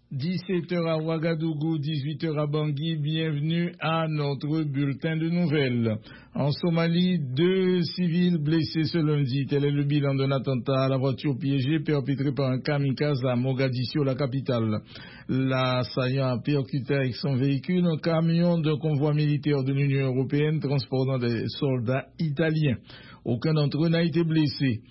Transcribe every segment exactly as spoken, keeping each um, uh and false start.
dix-sept heures à Ouagadougou, dix-huit heures à Bangui, bienvenue à notre bulletin de nouvelles. En Somalie, deux civils blessés ce lundi. Tel est le bilan d'un attentat à la voiture piégée perpétré par un kamikaze à Mogadiscio, la capitale. L'assaillant a percuté avec son véhicule un camion d'un convoi militaire de l'Union européenne transportant des soldats italiens. Aucun d'entre eux n'a été blessé.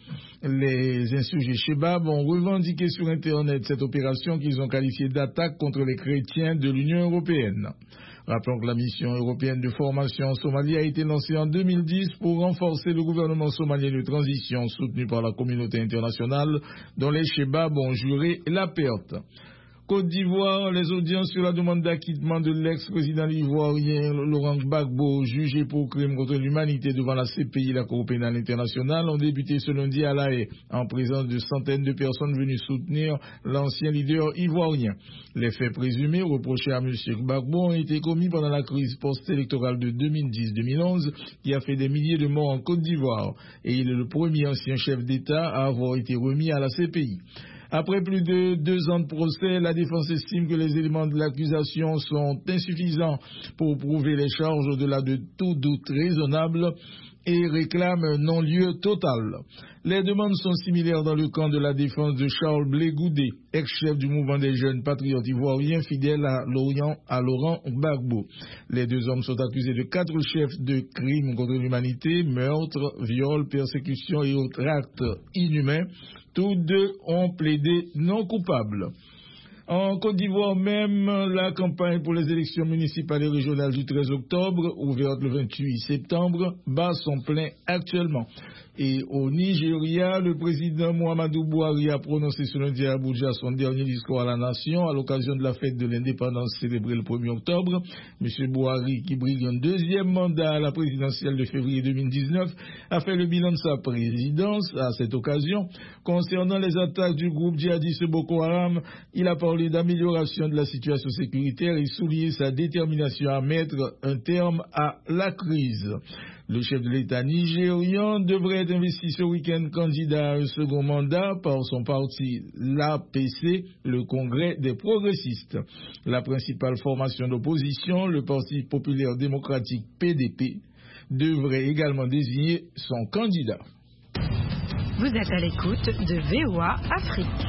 Les insurgés Chebab ont revendiqué sur Internet cette opération qu'ils ont qualifiée d'attaque contre les chrétiens de l'Union européenne. Rappelons que la mission européenne de formation en Somalie a été lancée en deux mille dix pour renforcer le gouvernement somalien de transition soutenu par la communauté internationale dont les Chebab ont juré la perte. Côte d'Ivoire, les audiences sur la demande d'acquittement de l'ex-président ivoirien Laurent Gbagbo, jugé pour crime contre l'humanité devant la C P I, la Cour pénale internationale, ont débuté ce lundi à La Haye, en présence de centaines de personnes venues soutenir l'ancien leader ivoirien. Les faits présumés reprochés à M. Gbagbo ont été commis pendant la crise post-électorale de deux mille dix deux mille onze, qui a fait des milliers de morts en Côte d'Ivoire, et il est le premier ancien chef d'État à avoir été remis à la C P I. Après plus de deux ans de procès, la défense estime que les éléments de l'accusation sont insuffisants pour prouver les charges au-delà de tout doute raisonnable et réclame un non-lieu total. Les demandes sont similaires dans le camp de la défense de Charles Blé Goudé, ex-chef du mouvement des jeunes patriotes ivoiriens fidèles à, Lorient, à Laurent Gbagbo. Les deux hommes sont accusés de quatre chefs de crimes contre l'humanité, meurtre, viol, persécution et autres actes inhumains. Tous deux ont plaidé non coupables. En Côte d'Ivoire même, la campagne pour les élections municipales et régionales du treize octobre, ouverte le vingt-huit septembre, bat son plein actuellement. Et au Nigeria, le président Muhammadu Buhari a prononcé ce lundi à Abuja son dernier discours à la nation à l'occasion de la fête de l'indépendance célébrée le premier octobre. M. Buhari, qui brille un deuxième mandat à la présidentielle de février deux mille dix-neuf, a fait le bilan de sa présidence à cette occasion. Concernant les attaques du groupe djihadiste Boko Haram, il a parlé d'amélioration de la situation sécuritaire et souligné sa détermination à mettre un terme à la crise. Le chef de l'État nigérian devrait être investi ce week-end candidat à un second mandat par son parti, l'A P C, le Congrès des progressistes. La principale formation d'opposition, le Parti populaire démocratique P D P, devrait également désigner son candidat. Vous êtes à l'écoute de V O A Afrique.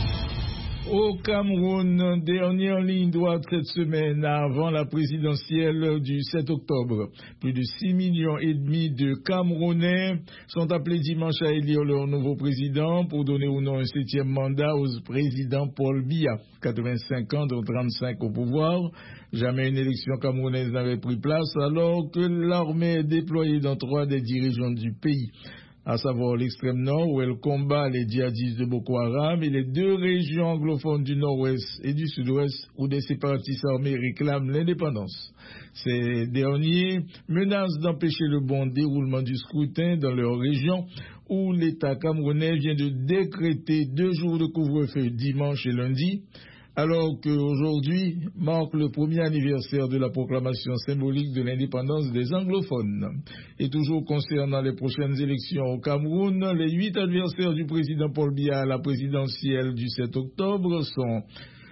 Au Cameroun, dernière ligne droite cette semaine avant la présidentielle du sept octobre. Plus de six millions et demi de Camerounais sont appelés dimanche à élire leur nouveau président pour donner ou non un septième mandat au président Paul Biya, quatre-vingt-cinq ans, dont trente-cinq au pouvoir. Jamais une élection camerounaise n'avait pris place alors que l'armée est déployée dans trois des dix régions du pays, à savoir l'extrême nord où elle combat les djihadistes de Boko Haram et les deux régions anglophones du nord-ouest et du sud-ouest où des séparatistes armés réclament l'indépendance. Ces derniers menacent d'empêcher le bon déroulement du scrutin dans leur région où l'État camerounais vient de décréter deux jours de couvre-feu dimanche et lundi, alors qu'aujourd'hui marque le premier anniversaire de la proclamation symbolique de l'indépendance des anglophones. Et toujours concernant les prochaines élections au Cameroun, les huit adversaires du président Paul Biya à la présidentielle du sept octobre sont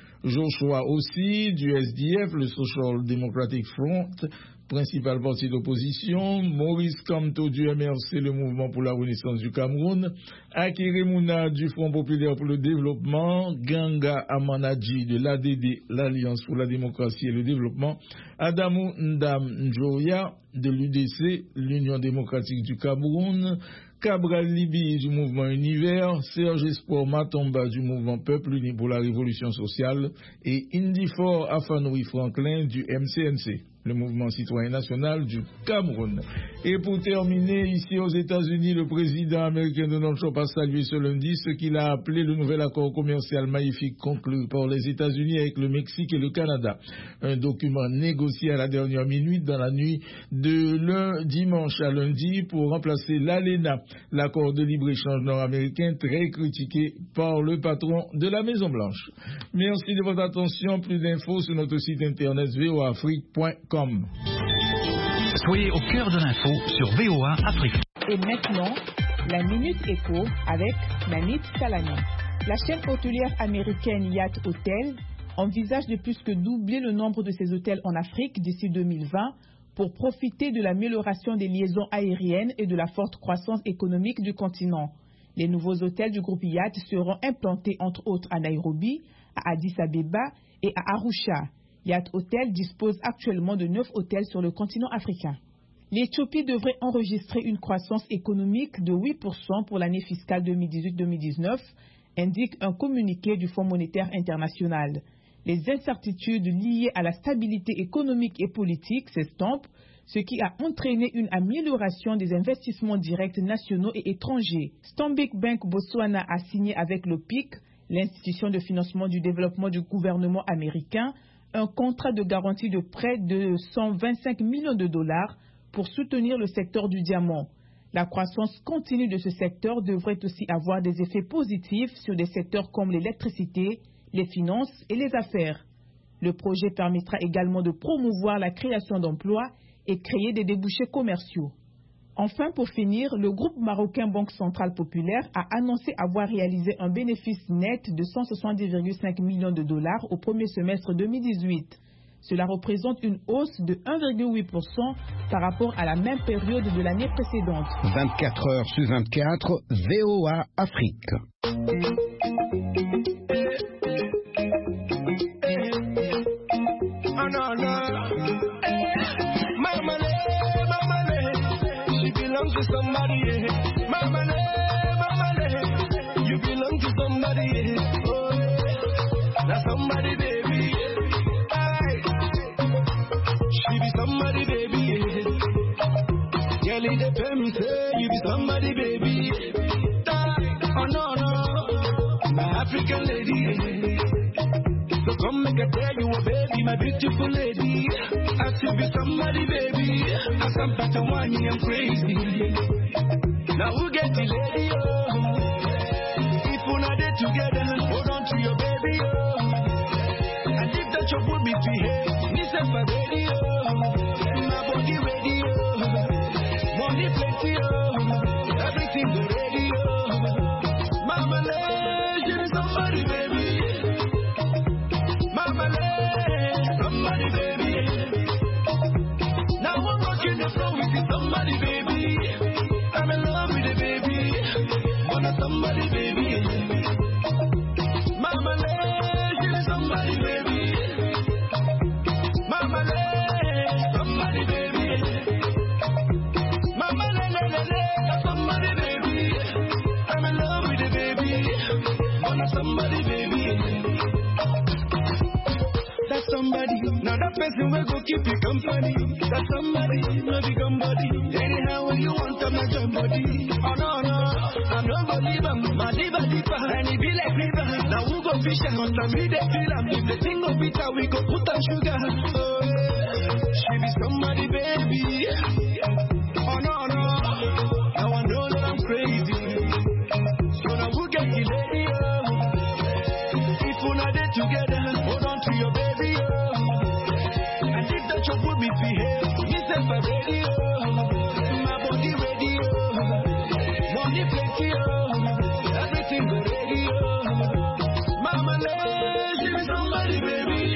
Joshua Ossi du S D F, le Social Democratic Front, principal parti d'opposition, Maurice Kamto du M R C, le Mouvement pour la Renaissance du Cameroun, Akere Mouna du Front Populaire pour le Développement, Ganga Amanadji de l'A D D, l'Alliance pour la Démocratie et le Développement, Adamou Ndam Njoya de l'U D C, l'Union démocratique du Cameroun, Cabral Libi du Mouvement Univers, Serge Espoir Matomba du Mouvement Peuple Uni pour la Révolution Sociale et Indifor Afanoui Franklin du M C N C, le Mouvement Citoyen National du Cameroun. Et pour terminer, ici aux États-Unis, le président américain Donald Trump a salué ce lundi ce qu'il a appelé le nouvel accord commercial magnifique conclu par les États-Unis avec le Mexique et le Canada. Un document négocié à la dernière minute dans la nuit de le dimanche à lundi pour remplacer l'ALENA, l'accord de libre-échange nord-américain très critiqué par le patron de la Maison-Blanche. Merci de votre attention. Plus d'infos sur notre site internet v o a afrique point com. Soyez au cœur de l'info sur V O A Afrique. Et maintenant, la Minute Éco avec Nanit Salami. La chaîne hôtelière américaine Yacht Hotel envisage de plus que doubler le nombre de ces hôtels en Afrique d'ici deux mille vingt pour profiter de l'amélioration des liaisons aériennes et de la forte croissance économique du continent. Les nouveaux hôtels du groupe Yacht seront implantés entre autres à Nairobi, à Addis Abeba et à Arusha. Yacht Hotel dispose actuellement de neuf hôtels sur le continent africain. L'Éthiopie devrait enregistrer une croissance économique de huit pour cent pour l'année fiscale deux mille dix-huit deux mille dix-neuf, indique un communiqué du Fonds monétaire international. Les incertitudes liées à la stabilité économique et politique s'estompent, ce qui a entraîné une amélioration des investissements directs nationaux et étrangers. Stanbic Bank Botswana a signé avec l'O P I C, l'institution de financement du développement du gouvernement américain, un contrat de garantie de prêt de cent vingt-cinq millions de dollars pour soutenir le secteur du diamant. La croissance continue de ce secteur devrait aussi avoir des effets positifs sur des secteurs comme l'électricité, les finances et les affaires. Le projet permettra également de promouvoir la création d'emplois et créer des débouchés commerciaux. Enfin, pour finir, le groupe marocain Banque Centrale Populaire a annoncé avoir réalisé un bénéfice net de cent soixante-dix virgule cinq millions de dollars au premier semestre deux mille dix-huit. Cela représente une hausse de un virgule huit pour cent par rapport à la même période de l'année précédente. vingt-quatre heures sur vingt-quatre, V O A Afrique. To somebody, mama, mama, you belong to somebody, oh, that's somebody, baby. Aye. She be somebody, baby. Girl, they tell me say you be somebody, baby. Oh no no, my African lady. So come make I tell you, oh baby, my beautiful lady. I should be somebody, baby. I some better one, I'm crazy. Now who get the lady, oh? If we're not there together, hold on to your baby, oh. And if that your put me to here, me say my baby, oh. My body ready, oh. Money plenty, oh. Everything go ready, oh. Mama, let you somebody, baby. Mama, let somebody, baby. Now I'm rocking the floor with somebody, baby. I'm in love with the baby. Wanna somebody, baby. Mama, let you somebody, baby. Mama, let somebody, baby. Mama, let, let, let, let somebody, baby. I'm in love with the baby. Wanna somebody, baby. That's somebody, now that person will go keep you company. That's somebody, no be somebody. Anyhow when you want to make somebody. Oh no no, I'm not gonna leave them. My diva diva, and it be like river. Now we go fish and on the me they feel am. If the thing go bitter, we go put on sugar. Oh yeah, she be somebody, baby. Oh no no, now I know that I'm crazy. So now we get the lady, oh. If we're not there together, hold on to your baby, oh. And if that you put me behave, me say my baby, oh. My body ready, oh. Money plenty, oh. Everything go ready, oh. Mama, let you be somebody, baby.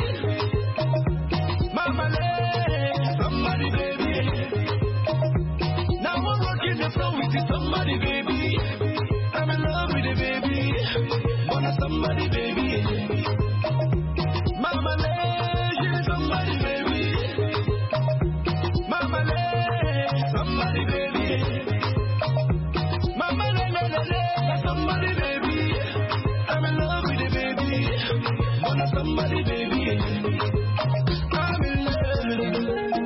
Mama, let somebody, baby. Now I'm working the floor with you, somebody, baby. I'm in love with the baby. Wanna somebody, baby. Mama, let you be somebody, baby. Mama, let somebody, baby. Mama, let, let, let, let somebody, baby. I'm in love with the baby. Wanna somebody, baby. I'm in love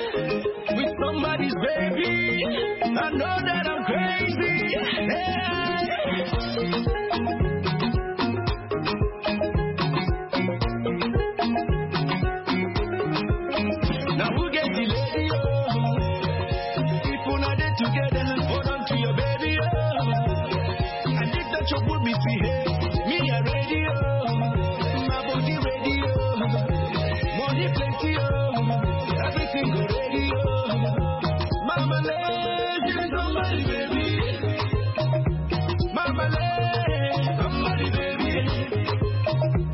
with somebody's baby. I know that I'm crazy. Yeah.